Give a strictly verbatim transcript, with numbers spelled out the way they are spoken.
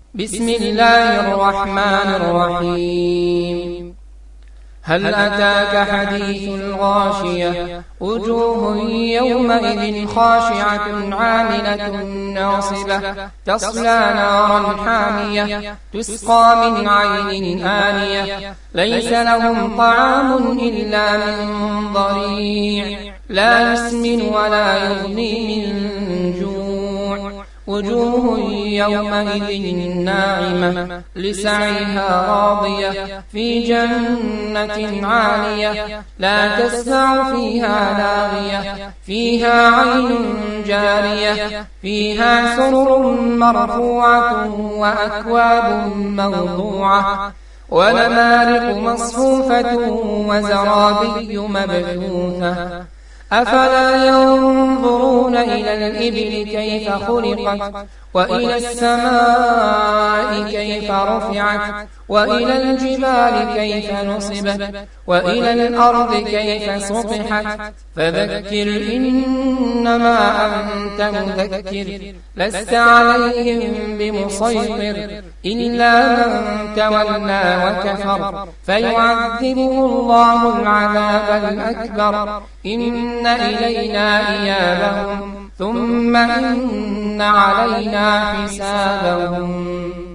بسم الله الرحمن الرحيم. هل أتاك حديث الغاشية؟ وجوه يومئذ خاشعة عاملة ناصبة تصلى نارا حامية تسقى من عين آنية ليس لهم طعام إلا من ضريع لا يسمن ولا يغني من جوع. وجوه يومئذ ناعمة لسعيها راضية في جنة عالية لا تسمع فيها لاغية فيها عين جارية فيها سرر مرفوعة وأكواب موضوعة ونمارق مصفوفة وزرابي مبثوثة. أفلا ينظرون إلى الإبل كيف خلقت وإلى السماء كيف رفعت وإلى الجبال كيف نصبت وإلى الأرض كيف سطحت. فذكر إنما أنت مذكر لست عليهم بمسيطر إلا من تولى وكفر فيعذبه الله العذاب الأكبر. إن إلينا إيابهم ثم إن علينا حسابهم.